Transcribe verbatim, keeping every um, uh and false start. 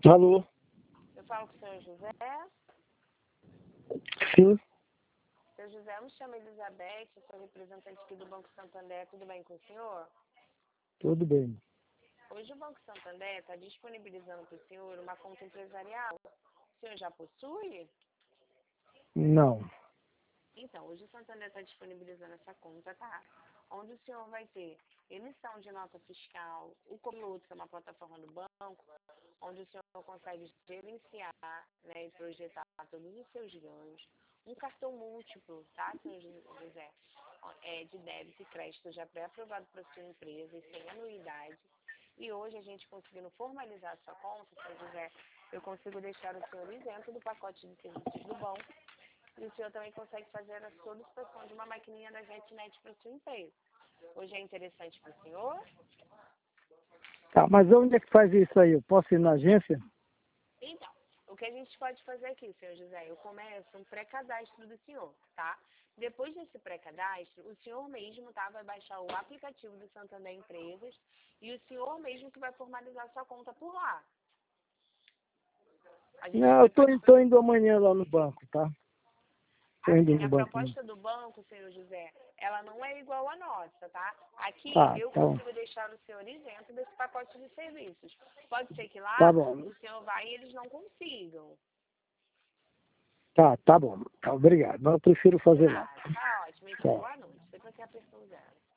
Alô? Eu falo com o senhor José. Sim, Senhor José, eu me chamo Elizabeth, eu sou representante aqui do Banco Santander. Tudo bem com o senhor? tudo bem. Hoje o Banco Santander está disponibilizando para o senhor uma conta empresarial. O senhor já possui? Não. Então, hoje o Santander está disponibilizando essa conta, tá? Onde o senhor vai ter emissão de nota fiscal, o Copiloto, que é uma plataforma do banco, onde o senhor consegue gerenciar, né, e projetar todos os seus ganhos. Um cartão múltiplo, tá, senhor José? É, de débito e crédito já pré-aprovado para a sua empresa e sem anuidade. E hoje a gente conseguindo formalizar a sua conta, senhor José, eu consigo deixar o senhor isento do pacote de serviços do banco. E o senhor também consegue fazer a solicitação de uma maquininha da JetNet para a sua empresa. Hoje é interessante para o senhor? Tá, mas onde é que faz isso aí? Eu posso ir na agência? Então, o que a gente pode fazer aqui, senhor José? Eu começo um pré-cadastro do senhor, tá? Depois desse pré-cadastro, o senhor mesmo, tá, vai baixar o aplicativo do Santander Empresas e o senhor mesmo que vai formalizar sua conta por lá. A gente Não, eu tô, pode... tô indo amanhã lá no banco, tá? Tô indo Assim, no a banco. Né? proposta do banco, senhor José, ela não é igual à nossa, tá? Aqui Tá, eu tá bom. consigo deixar o senhor isento desse pacote de serviços. Pode ser que lá Tá bom. o senhor vai e eles não consigam. Tá, tá bom. Tá, obrigado. Mas eu prefiro fazer lá. Ah, tá ótimo. Então, Tá. boa noite. Foi para que a pessoa zero.